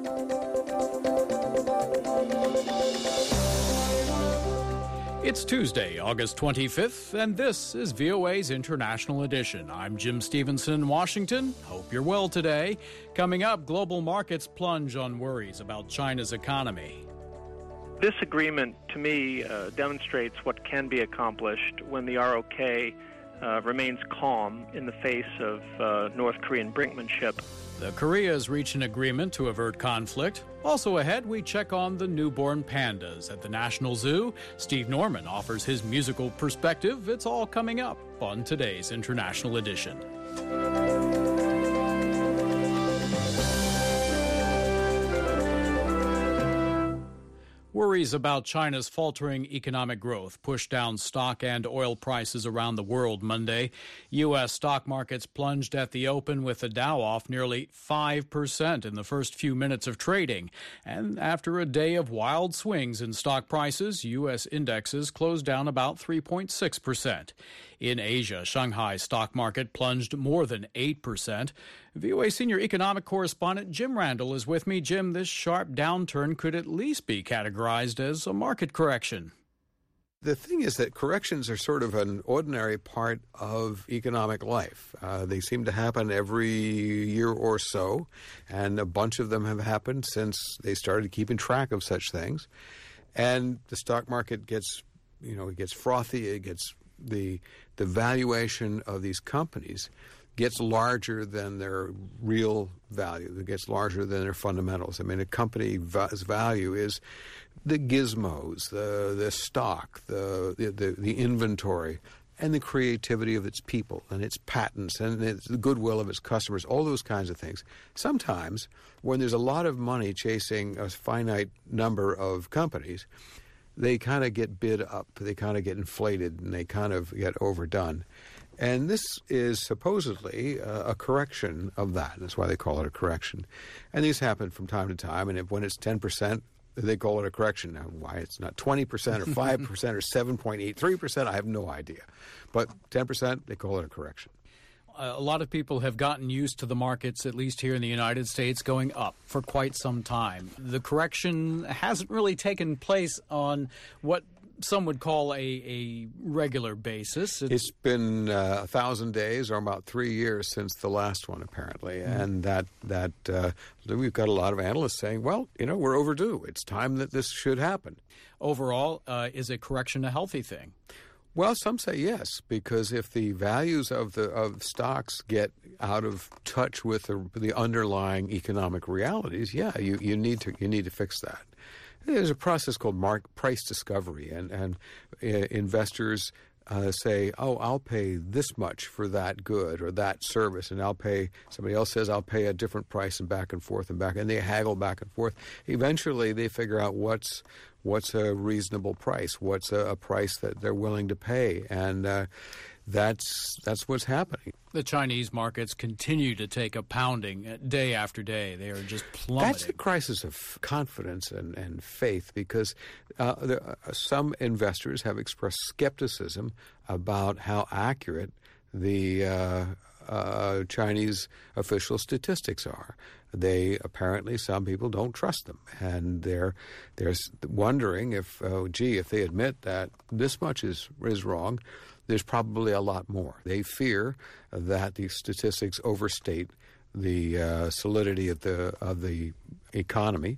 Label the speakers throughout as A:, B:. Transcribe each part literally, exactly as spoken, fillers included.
A: It's Tuesday, August twenty-fifth, and this is V O A's International Edition. I'm Jim Stevenson in Washington. Hope you're well today. Coming up, global markets plunge on worries about China's economy.
B: This agreement, to me, uh, demonstrates what can be accomplished when the R O K uh, remains calm in the face of uh, North Korean brinkmanship.
A: The Koreas reach an agreement to avert conflict. Also ahead, we check on the newborn pandas at the National Zoo. Steve Norman offers his musical perspective. It's all coming up on today's International Edition. Worries about China's faltering economic growth pushed down stock and oil prices around the world Monday. U S stock markets plunged at the open with the Dow off nearly five percent in the first few minutes of trading. And after a day of wild swings in stock prices, U S indexes closed down about three point six percent. In Asia, Shanghai stock market plunged more than eight percent. V O A senior economic correspondent Jim Randall is with me. Jim, this sharp downturn could at least be categorized as a market correction.
C: The thing is that corrections are sort of an ordinary part of economic life. Uh, they seem to happen every year or so, and a bunch of them have happened since they started keeping track of such things. And the stock market gets, you know, it gets frothy, it gets the the valuation of these companies gets larger than their real value. It gets larger than their fundamentals. I mean, a company's value is the gizmos, the the stock, the the, the, the inventory, and the creativity of its people and its patents and its, the goodwill of its customers, all those kinds of things. Sometimes, when there's a lot of money chasing a finite number of companies, they kind of get bid up, they kind of get inflated, and they kind of get overdone. And this is supposedly uh, a correction of that. That's why they call it a correction. And these happen from time to time, and if, when it's ten percent, they call it a correction. Now, why it's not twenty percent or five percent or seven point eight three percent, I have no idea. But ten percent, they call it a correction.
A: A lot of people have gotten used to the markets, at least here in the United States, going up for quite some time. The correction hasn't really taken place on what some would call a, a regular basis.
C: It's, it's been uh, a thousand days, or about three years since the last one, apparently. Mm-hmm. And that that uh, we've got a lot of analysts saying, well, you know, we're overdue. It's time that this should happen.
A: Overall, uh, is a correction a healthy thing?
C: Well, some say yes, because if the values of the of stocks get out of touch with the, the underlying economic realities, yeah, you, you need to you need to fix that. There's a process called mark, price discovery, and and uh, investors uh, say, "Oh, I'll pay this much for that good or that service," and I'll pay. Somebody else says, "I'll pay a different price," and back and forth and back, and they haggle back and forth. Eventually, they figure out what's what's a reasonable price, what's a, a price that they're willing to pay, and uh, that's that's what's happening.
A: The Chinese markets continue to take a pounding day after day. They are just plummeting.
C: That's a crisis of confidence and, and faith, because uh, there, uh, some investors have expressed skepticism about how accurate the uh, uh, Chinese official statistics are. They apparently, some people don't trust them, and they're they're wondering if, oh, gee, if they admit that this much is is wrong, there's probably a lot more. They fear that the statistics overstate the uh, solidity of the of the economy,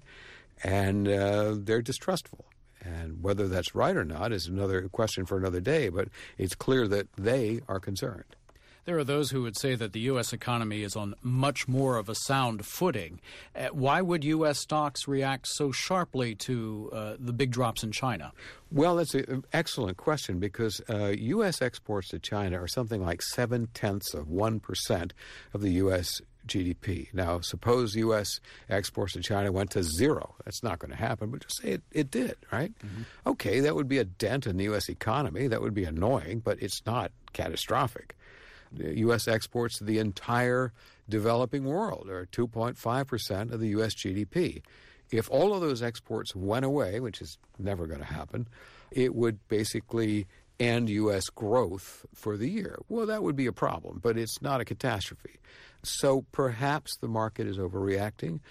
C: and uh, they're distrustful. And whether that's right or not is another question for another day, but it's clear that they are concerned.
A: There are those who would say that the U S economy is on much more of a sound footing. Uh, why would U S stocks react so sharply to uh, the big drops in China?
C: Well, that's an excellent question, because uh, U S exports to China are something like seven-tenths of one percent of the U S G D P. Now, suppose U S exports to China went to zero. That's not going to happen, but just say it, it did, right? Mm-hmm. Okay, that would be a dent in the U S economy. That would be annoying, but it's not catastrophic. U S exports to the entire developing world are two point five percent of the U S G D P. If all of those exports went away, which is never going to happen, it would basically end U S growth for the year. Well, that would be a problem, but it's not a catastrophe. So perhaps the market is overreacting.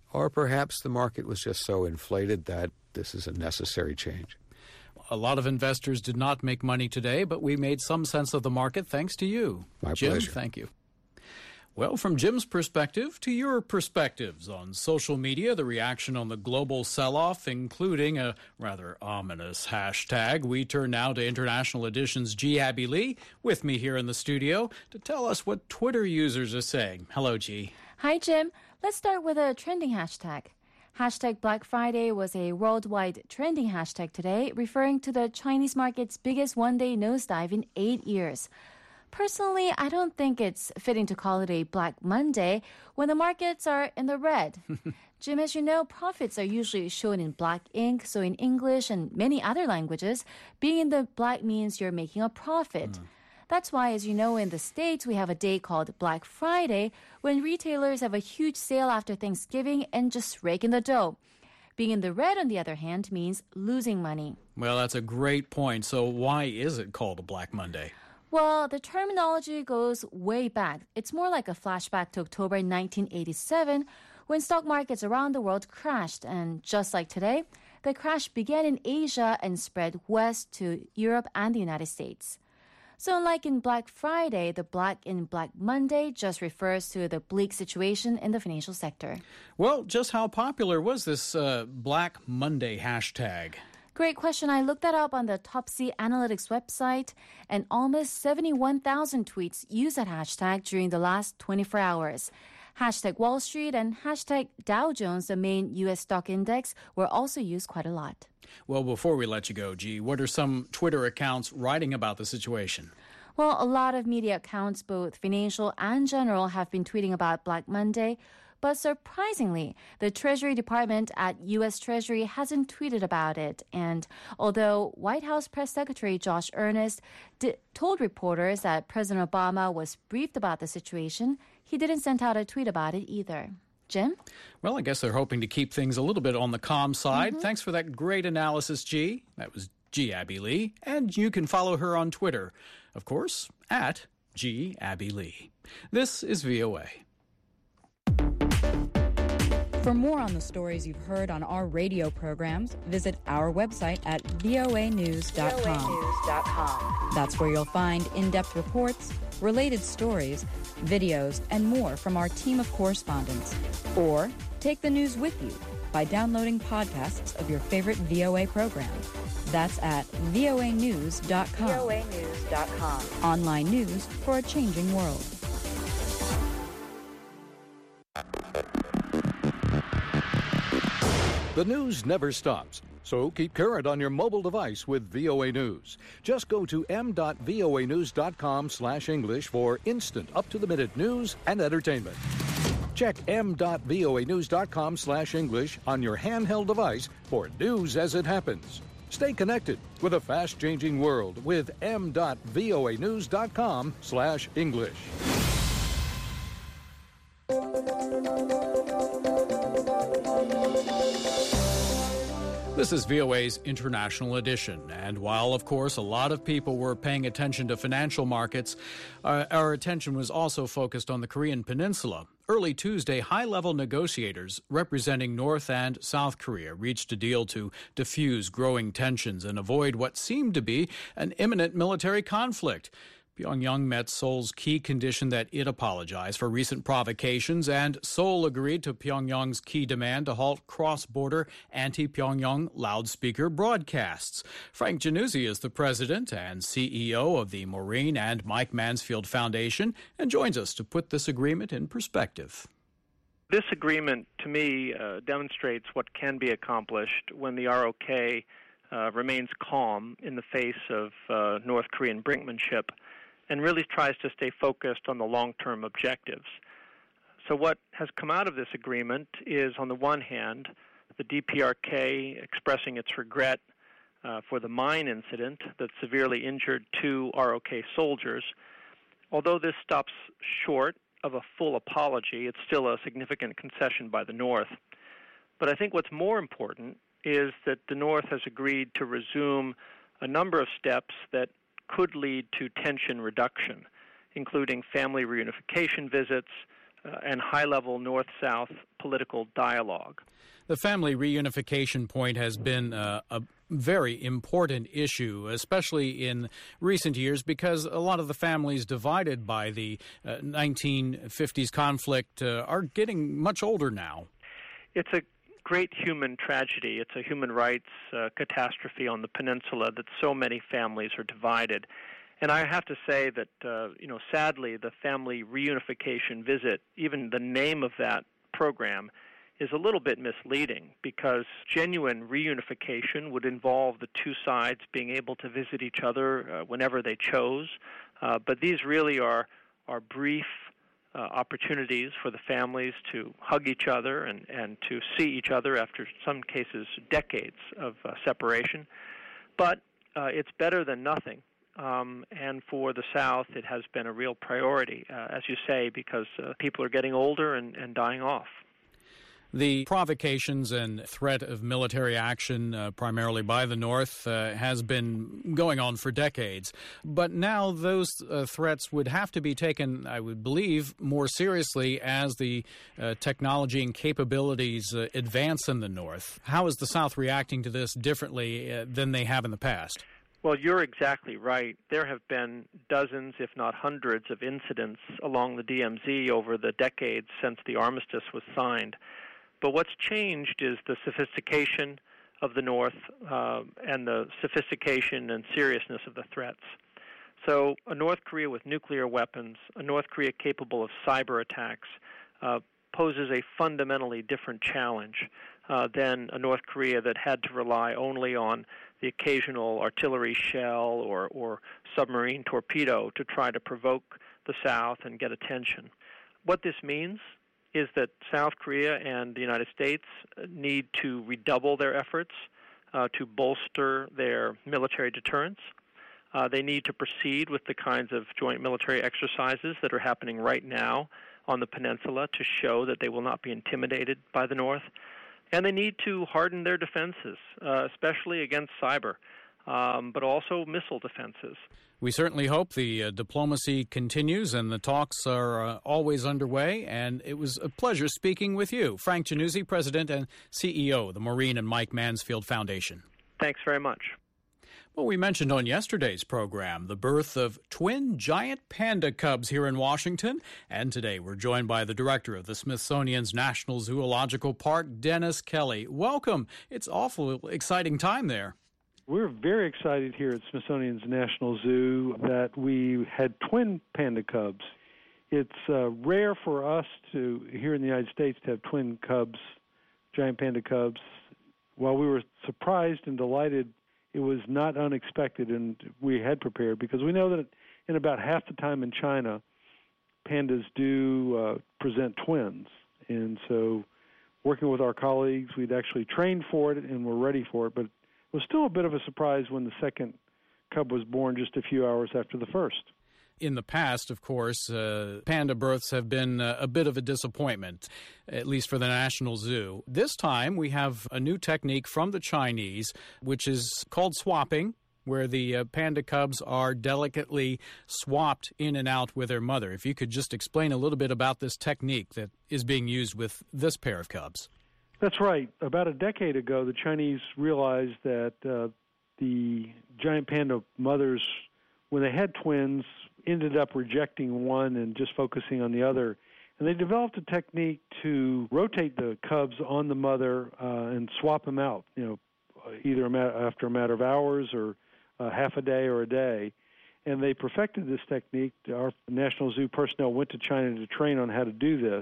C: Or perhaps the market was just so inflated that this is a necessary change.
A: A lot of investors did not make money today, but we made some sense of the market thanks to you.
C: My
A: Jim,
C: pleasure.
A: Thank you. Well, from Jim's perspective to your perspectives on social media, the reaction on the global sell-off, including a rather ominous hashtag. We turn now to International Edition's G. Abby Lee with me here in the studio to tell us what Twitter users are saying. Hello, G.
D: Hi, Jim. Let's start with a trending hashtag. Hashtag Black Friday was a worldwide trending hashtag today, referring to the Chinese market's biggest one-day nosedive in eight years. Personally, I don't think it's fitting to call it a Black Monday when the markets are in the red. Jim, as you know, profits are usually shown in black ink, so in English and many other languages, being in the black means you're making a profit. Mm. That's why, as you know, in the States, we have a day called Black Friday when retailers have a huge sale after Thanksgiving and just rake in the dough. Being in the red, on the other hand, means losing money.
A: Well, that's a great point. So why is it called a Black Monday?
D: Well, the terminology goes way back. It's more like a flashback to October nineteen eighty-seven, when stock markets around the world crashed. And just like today, the crash began in Asia and spread west to Europe and the United States. So unlike in Black Friday, the black in Black Monday just refers to the bleak situation in the financial sector.
A: Well, just how popular was this uh, Black Monday hashtag?
D: Great question. I looked that up on the Topsy Analytics website, and almost seventy-one thousand tweets used that hashtag during the last twenty-four hours. Hashtag Wall Street and hashtag Dow Jones, the main U S stock index, were also used quite a lot.
A: Well, before we let you go, G, what are some Twitter accounts writing about the situation?
D: Well, a lot of media accounts, both financial and general, have been tweeting about Black Monday. But surprisingly, the Treasury Department at U S Treasury hasn't tweeted about it. And although White House Press Secretary Josh Earnest did, told reporters that President Obama was briefed about the situation, he didn't send out a tweet about it either. Jim?
A: Well, I guess they're hoping to keep things a little bit on the calm side.
D: Mm-hmm.
A: Thanks for that great analysis, G. That was G. Abby Lee. And you can follow her on Twitter, of course, at G. Abby Lee. This is V O A.
E: For more on the stories you've heard on our radio programs, visit our website at voa news dot com. That's where you'll find in-depth reports, related stories, videos, and more from our team of correspondents. Or take the news with you by downloading podcasts of your favorite V O A program. That's at voa news dot com.
F: voa news dot com.
E: Online news for a changing world.
G: The news never stops, so keep current on your mobile device with V O A News. Just go to m dot voa news dot com slash English for instant, up-to-the-minute news and entertainment. Check m dot voa news dot com slash English on your handheld device for news as it happens. Stay connected with a fast-changing world with m dot voa news dot com slash English.
A: This is V O A's International Edition, and while, of course, a lot of people were paying attention to financial markets, uh, our attention was also focused on the Korean Peninsula. Early Tuesday, high-level negotiators representing North and South Korea reached a deal to diffuse growing tensions and avoid what seemed to be an imminent military conflict. Pyongyang met Seoul's key condition that it apologize for recent provocations, and Seoul agreed to Pyongyang's key demand to halt cross-border anti-Pyongyang loudspeaker broadcasts. Frank Januzzi is the president and C E O of the Maureen and Mike Mansfield Foundation and joins us to put this agreement in perspective.
B: This agreement, to me, uh, demonstrates what can be accomplished when the R O K uh, remains calm in the face of uh, North Korean brinkmanship and really tries to stay focused on the long-term objectives. So what has come out of this agreement is, on the one hand, the D P R K expressing its regret uh, for the mine incident that severely injured two R O K soldiers. Although this stops short of a full apology, it's still a significant concession by the North. But I think what's more important is that the North has agreed to resume a number of steps that could lead to tension reduction, including family reunification visits, uh, and high-level North-South political dialogue.
A: The family reunification point has been uh, a very important issue, especially in recent years, because a lot of the families divided by the uh, nineteen fifties conflict uh, are getting much older now. It's a great human tragedy. It's a human rights uh, catastrophe on the peninsula that so many families are divided. And I have to say that, uh, you know, sadly, the family reunification visit, even the name of that program, is a little bit misleading, because genuine reunification would involve the two sides being able to visit each other uh, whenever they chose. Uh, but these really are, are brief uh, opportunities for the families to hug each other and, and to see each other after, some cases, decades of uh, separation. But uh, it's better than nothing. Um, and for the South, it has been a real priority, uh, as you say, because uh, people are getting older and, and dying off. The provocations and threat of military action, uh, primarily by the North, uh, has been going on for decades. But now those uh, threats would have to be taken, I would believe, more seriously as the uh, technology and capabilities uh, advance in the North. How is the South reacting to this differently uh, than they have in the past? Well, you're exactly right. There have been dozens, if not hundreds, of incidents along the D M Z over the decades since the armistice was signed. But what's changed is the sophistication of the North uh, and the sophistication and seriousness of the threats. So a North Korea with nuclear weapons, a North Korea capable of cyber attacks, uh, poses a fundamentally different challenge uh, than a North Korea that had to rely only on the occasional artillery shell or, or submarine torpedo to try to provoke the South and get attention. What this means is that South Korea and the United States need to redouble their efforts uh, to bolster their military deterrence. Uh, they need to proceed with the kinds of joint military exercises that are happening right now on the peninsula to show that they will not be intimidated by the North. And they need to harden their defenses, uh, especially against cyber, um, but also missile defenses. We certainly hope the uh, diplomacy continues and the talks are uh, always underway. And it was a pleasure speaking with you, Frank Januzzi, President and C E O of the Maureen and Mike Mansfield Foundation. Thanks very much. Well, we mentioned on yesterday's program the birth of twin giant panda cubs here in Washington. And today we're joined by the director of the Smithsonian's National Zoological Park, Dennis Kelly. Welcome. It's an awful exciting time there.
F: We're very excited here at Smithsonian's National Zoo that we had twin panda cubs. It's uh, rare for us to, here in the United States, to have twin cubs, giant panda cubs. While we were surprised and delighted, it was not unexpected, and we had prepared, because we know that in about half the time in China, pandas do uh, present twins. And so working with our colleagues, we'd actually trained for it and were ready for it, but it was still a bit of a surprise when the second cub was born just a few hours after the first. In the past, of course, uh, panda births have been uh, a bit of a disappointment, at least for the National Zoo. This time, we have a new technique from the Chinese, which is called swapping, where the uh, panda cubs are delicately swapped in and out with their mother. If you could just explain a little bit about this technique that is being used with this pair of cubs. That's right. About a decade ago, the Chinese realized that uh, the giant panda mothers, when they had twins, ended up rejecting one and just focusing on the other. And they developed a technique to rotate the cubs on the mother uh, and swap them out, you know, either a ma- after a matter of hours or uh, half a day or a day. And they perfected this technique. Our National Zoo personnel went to China to train on how to do this.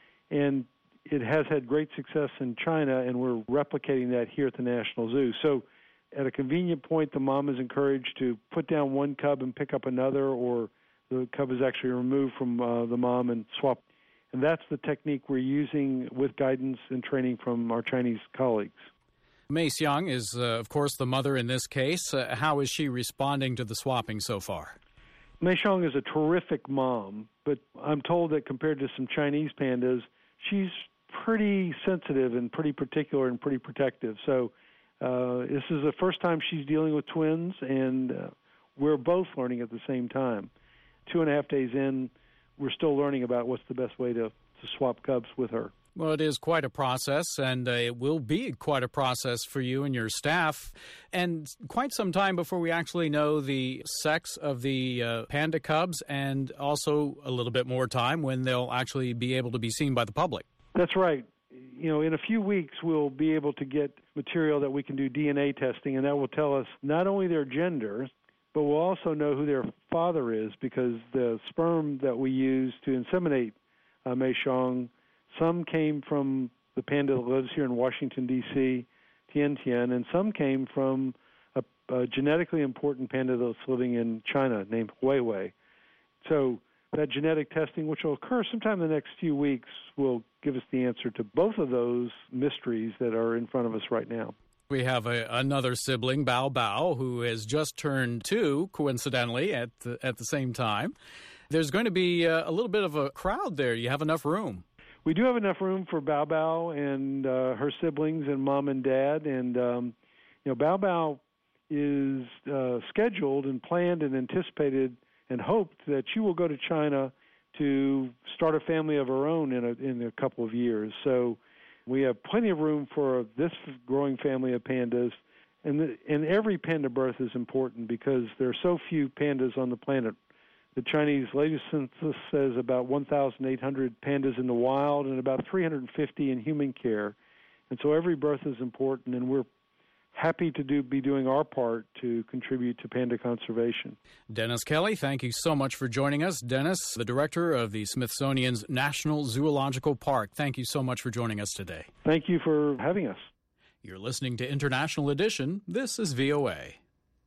F: And it has had great success in China, and we're replicating that here at the National Zoo. So at a convenient point, the mom is encouraged to put down one cub and pick up another, or the cub is actually removed from uh, the mom and swapped. And that's the technique we're using with guidance and training from our Chinese colleagues. Mei Xiang is, uh, of course, the mother in this case. Uh, how is she responding to the swapping so far? Mei Xiang is a terrific mom, but I'm told that compared to some Chinese pandas, she's pretty sensitive and pretty particular and pretty protective. So Uh, this is the first time she's dealing with twins, and uh, we're both learning at the same time. Two and a half days in, we're still learning about what's the best way to to swap cubs with her.
A: Well, it is quite a process, and uh, it will be quite a process for you and your staff, and quite some time before we actually know the sex of the uh, panda cubs, and also a little bit more time when they'll actually be able to be seen by the public.
F: That's right. You know, in a few weeks, we'll be able to get material that we can do D N A testing, and that will tell us not only their gender, but we'll also know who their father is, because the sperm that we use to inseminate uh, Meisong, some came from the panda that lives here in Washington, D C, Tien Tien, and some came from a, a genetically important panda that's living in China named Weiwei. So that genetic testing, which will occur sometime in the next few weeks, will give us the answer to both of those mysteries that are in front of us right now.
A: We have a, another sibling, Bao Bao, who has just turned two, coincidentally, at the, at the same time. There's going to be a, a little bit of a crowd there. You have enough room?
F: We do have enough room for Bao Bao and uh, her siblings and mom and dad. And, um, you know, Bao Bao is uh, scheduled and planned and anticipated and hoped that she will go to China to start a family of her own in a, in a couple of years. So we have plenty of room for this growing family of pandas. And, the, and every panda birth is important because there are so few pandas on the planet. The Chinese latest census says about one thousand eight hundred pandas in the wild and about three hundred fifty in human care. And so every birth is important, and we're happy to do be doing our part to contribute to panda conservation.
A: Dennis Kelly, thank you so much for joining us. Dennis, the director of the Smithsonian's National Zoological Park, thank you so much for joining us today.
F: Thank you for having us.
A: You're listening to International Edition. This is V O A.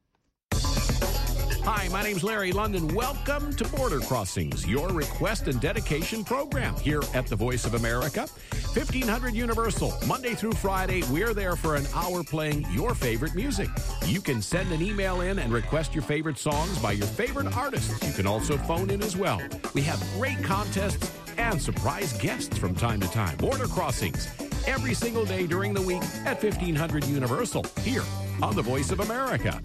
H: Hi, my name's Larry London. Welcome to Border Crossings, your request and dedication program here at the Voice of America. fifteen hundred Universal, Monday through Friday, we're there for an hour playing your favorite music. You can send an email in and request your favorite songs by your favorite artists. You can also phone in as well. We have great contests and surprise guests from time to time. Border Crossings, every single day during the week at fifteen hundred Universal, here on the Voice of America.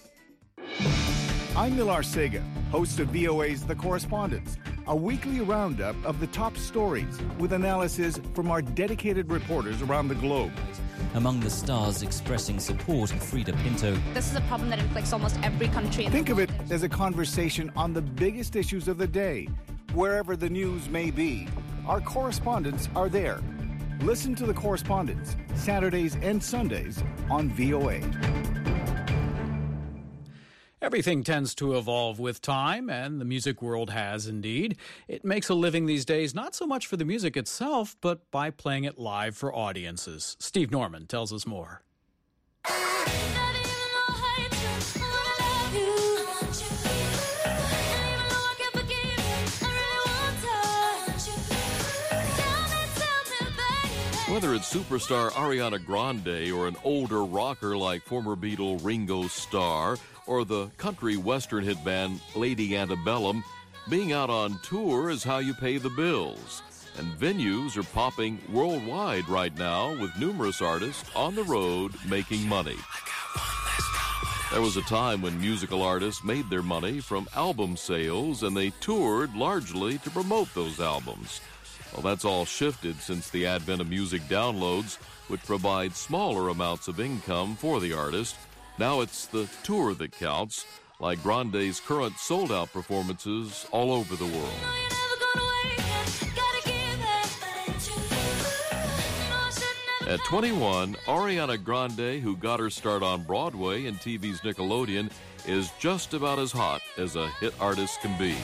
I: I'm Millar Sega, host of V O A's The Correspondents, a weekly roundup of the top stories with analysis from our dedicated reporters around the globe.
J: Among the stars expressing support, Frida Pinto.
K: This is a problem that inflicts almost every country in
I: Think
K: the world.
I: of it as a conversation on the biggest issues of the day, wherever the news may be. Our correspondents are there. Listen to The Correspondents, Saturdays and Sundays on V O A.
A: Everything tends to evolve with time, and the music world has indeed. It makes a living these days not so much for the music itself, but by playing it live for audiences. Steve Norman tells us more.
L: Whether it's superstar Ariana Grande or an older rocker like former Beatle Ringo Starr or the country western hit band Lady Antebellum, being out on tour is how you pay the bills. And venues are popping worldwide right now with numerous artists on the road making money. There was a time when musical artists made their money from album sales, and they toured largely to promote those albums. Well, that's all shifted since the advent of music downloads, which provide smaller amounts of income for the artist. Now it's the tour that counts, like Grande's current sold-out performances all over the world. At twenty-one, Ariana Grande, who got her start on Broadway and T V's Nickelodeon, is just about as hot as a hit artist can be.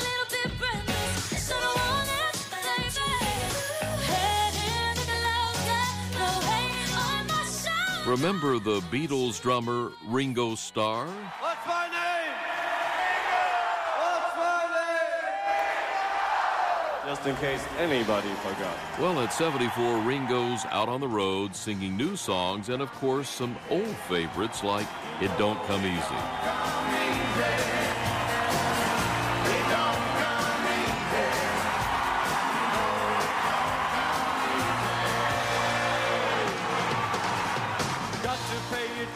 L: Remember the Beatles drummer Ringo Starr?
M: What's my name? What's my name? Just in case anybody forgot.
L: Well, at seventy-four, Ringo's out on the road singing new songs and, of course, some old favorites like It Don't Come Easy.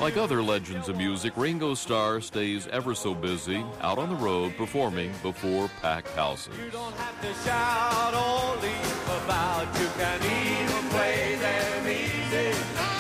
L: Like other legends of music, Ringo Starr stays ever so busy out on the road performing before packed houses.
M: You don't have to shout or leave about. You can even play them easy.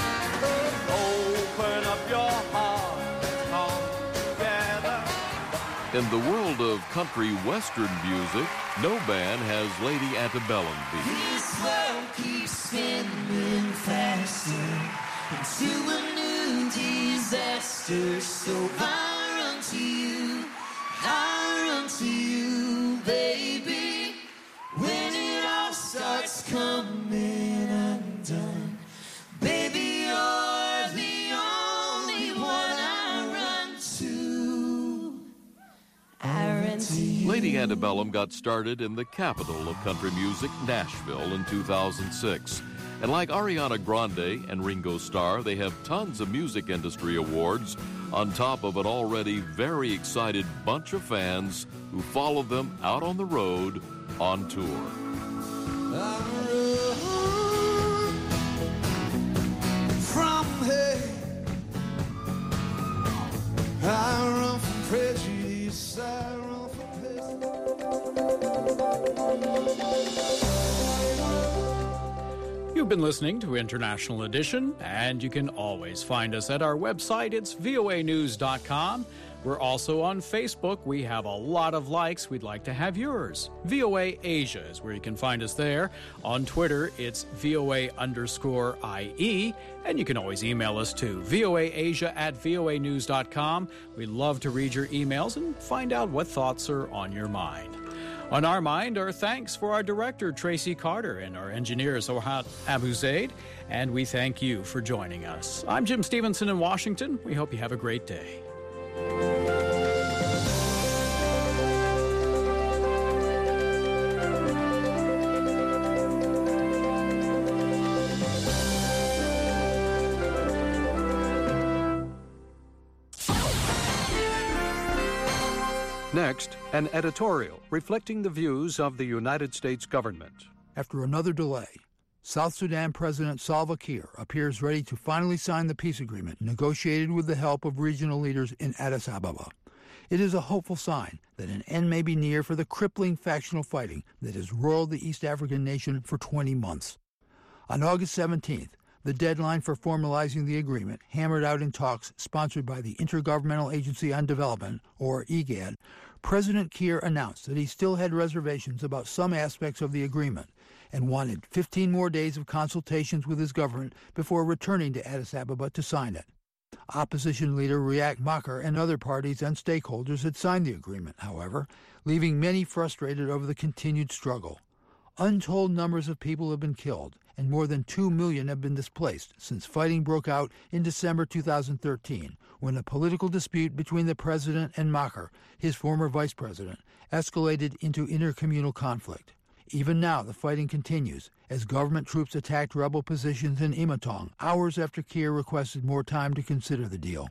M: Open up your heart, come together.
L: In the world of country western music, no band has Lady Antebellum beat.
N: This world keeps spinning faster into a new disaster. So I run to you, I run to you, baby. When it all starts coming undone, baby, you're the only one I run to. I run to you.
L: Lady Antebellum got started in the capital of country music, Nashville, in two thousand six. And like Ariana Grande and Ringo Starr, they have tons of music industry awards on top of an already very excited bunch of fans who follow them out on the road on tour.
N: I run from hate. I run from prejudice. I run from hate.
A: You've been listening to International Edition, and you can always find us at our website. It's V O A news dot com. We're also on Facebook. We have a lot of likes. We'd like to have yours. V O A Asia is where you can find us there. On Twitter, it's V O A underscore I E, and you can always email us to V O A Asia at V O A news dot com. We'd love to read your emails and find out what thoughts are on your mind. On our mind are thanks for our director, Tracy Carter, and our engineer, Zohat Abuzaid, and we thank you for joining us. I'm Jim Stevenson in Washington. We hope you have a great day.
G: Next, an editorial reflecting the views of the United States government.
O: After another delay, South Sudan President Salva Kiir appears ready to finally sign the peace agreement negotiated with the help of regional leaders in Addis Ababa. It is a hopeful sign that an end may be near for the crippling factional fighting that has roiled the East African nation for twenty months. On August seventeenth, the deadline for formalizing the agreement, hammered out in talks sponsored by the Intergovernmental Agency on Development, or I G A D, President Kiir announced that he still had reservations about some aspects of the agreement and wanted fifteen more days of consultations with his government before returning to Addis Ababa to sign it. Opposition leader Riek Machar and other parties and stakeholders had signed the agreement, however, leaving many frustrated over the continued struggle. Untold numbers of people have been killed, and more than two million have been displaced since fighting broke out in December two thousand thirteen, when a political dispute between the president and Machar, his former vice president, escalated into intercommunal conflict. Even now, the fighting continues as government troops attacked rebel positions in Imatong hours after Kiir requested more time to consider the deal.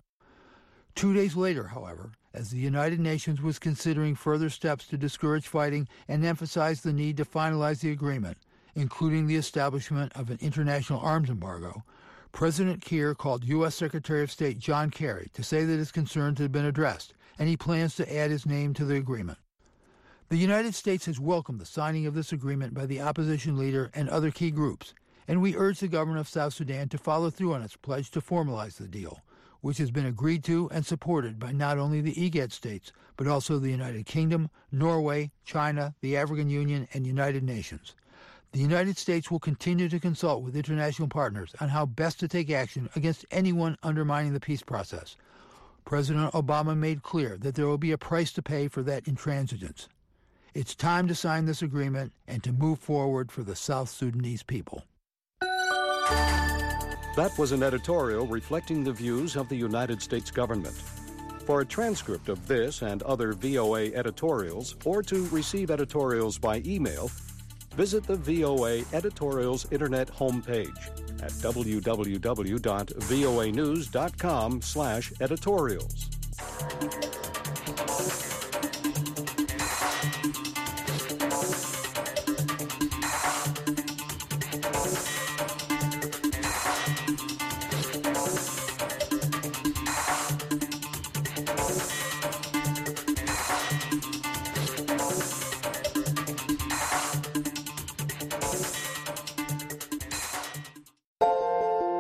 O: Two days later, however, as the United Nations was considering further steps to discourage fighting and emphasize the need to finalize the agreement, including the establishment of an international arms embargo, President Kiir called U S Secretary of State John Kerry to say that his concerns had been addressed, and he plans to add his name to the agreement. The United States has welcomed the signing of this agreement by the opposition leader and other key groups, and we urge the government of South Sudan to follow through on its pledge to formalize the deal, which has been agreed to and supported by not only the I G A D states, but also the United Kingdom, Norway, China, the African Union, and United Nations. The United States will continue to consult with international partners on how best to take action against anyone undermining the peace process. President Obama made clear that there will be a price to pay for that intransigence. It's time to sign this agreement and to move forward for the South Sudanese people.
G: That was an editorial reflecting the views of the United States government. For a transcript of this and other V O A editorials, or to receive editorials by email, visit the V O A Editorials Internet homepage at w w w dot v o a news dot com slash editorials.